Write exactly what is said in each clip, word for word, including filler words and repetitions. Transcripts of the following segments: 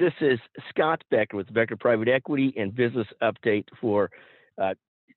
This is Scott Becker with Becker Private Equity and Business Update for uh,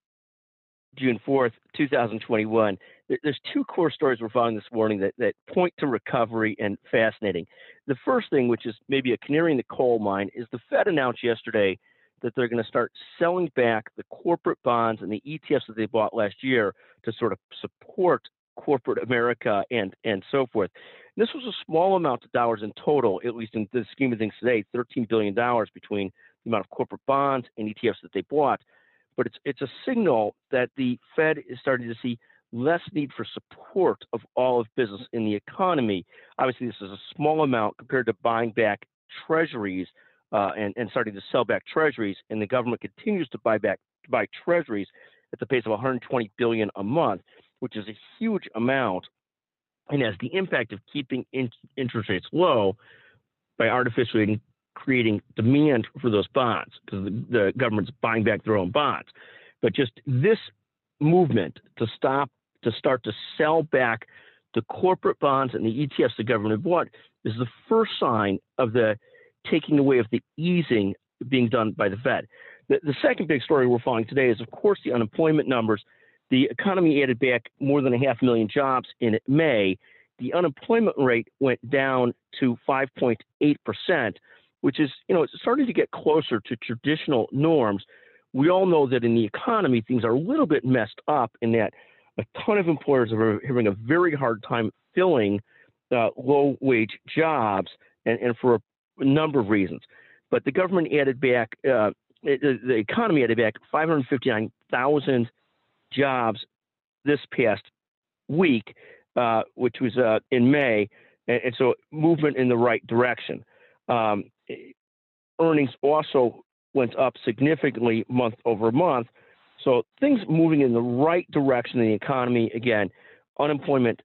June fourth, two thousand twenty-one. There's two core stories we're following this morning that, that point to recovery and fascinating. The first thing, which is maybe a canary in the coal mine, is the Fed announced yesterday that they're going to start selling back the corporate bonds and the E T Fs that they bought last year to sort of support corporate America and, and so forth. This was a small amount of dollars in total, at least in the scheme of things today, thirteen billion dollars between the amount of corporate bonds and E T Fs that they bought. But it's it's a signal that the Fed is starting to see less need for support of all of business in the economy. Obviously, this is a small amount compared to buying back treasuries uh, and, and starting to sell back treasuries, and the government continues to buy back to buy treasuries at the pace of one hundred twenty billion dollars a month, which is a huge amount, and has the impact of keeping in, interest rates low by artificially creating demand for those bonds because the, the government's buying back their own bonds. But just this movement to stop, to start to sell back the corporate bonds and the E T Fs the government bought is the first sign of the taking away of the easing being done by the Fed. The, the second big story we're following today is, of course, the unemployment numbers. The economy added back more than a half million jobs in May. The unemployment rate went down to five point eight percent, which is, you know, it's starting to get closer to traditional norms. We all know that in the economy, things are a little bit messed up in that a ton of employers are having a very hard time filling uh, low-wage jobs, and, and for a number of reasons. But the government added back, uh, the, the economy added back five hundred fifty-nine thousand jobs this past week, uh, which was uh, in May, and, and so movement in the right direction. Um, earnings also went up significantly month over month, so things moving in the right direction in the economy. Again, unemployment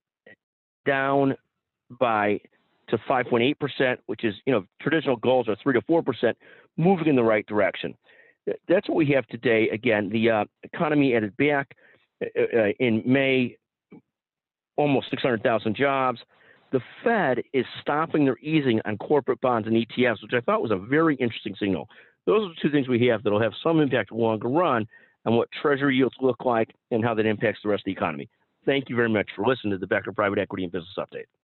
down by to five point eight percent, which is, you know, traditional goals are three to four percent, moving in the right direction. That's what we have today. Again, the uh, economy added back uh, in May almost six hundred thousand jobs. The Fed is stopping their easing on corporate bonds and E T Fs, which I thought was a very interesting signal. Those are the two things we have that will have some impact longer run on what Treasury yields look like and how that impacts the rest of the economy. Thank you very much for listening to the Becker Private Equity and Business Update.